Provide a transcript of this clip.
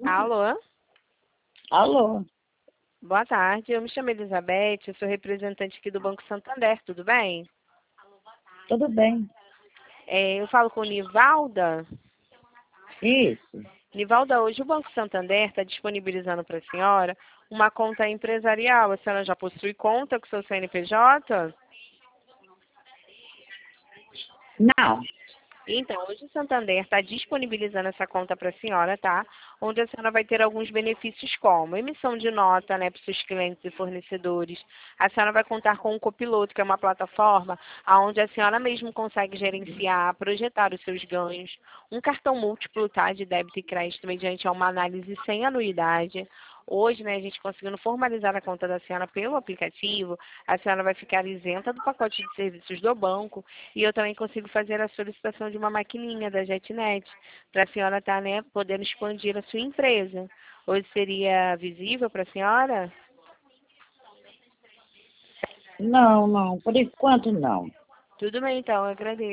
Alô? Alô, Boa tarde, eu me chamo Elizabeth, eu sou representante aqui do Banco Santander, tudo bem? tudo bem? Eu falo com Nivalda. Isso. Nivalda, hoje o Banco Santander está disponibilizando para a senhora uma conta empresarial. A senhora já possui conta com seu CNPJ? Não, Então, hoje o Santander está disponibilizando essa conta para a senhora, tá? Onde a senhora vai ter alguns benefícios como emissão de nota, né, para os seus clientes e fornecedores. A senhora vai contar com um copiloto, que é uma plataforma onde a senhora mesmo consegue gerenciar, projetar os seus ganhos. Um cartão múltiplo, tá, de débito e crédito mediante uma análise sem anuidade. Hoje, né, a gente conseguindo formalizar a conta da senhora pelo aplicativo, a senhora vai ficar isenta do pacote de serviços do banco e eu também consigo fazer a solicitação de uma maquininha da JetNet para a senhora estar, né, podendo expandir a sua empresa. Hoje seria visível para a senhora? não, por enquanto não. Tudo bem, então, eu agradeço.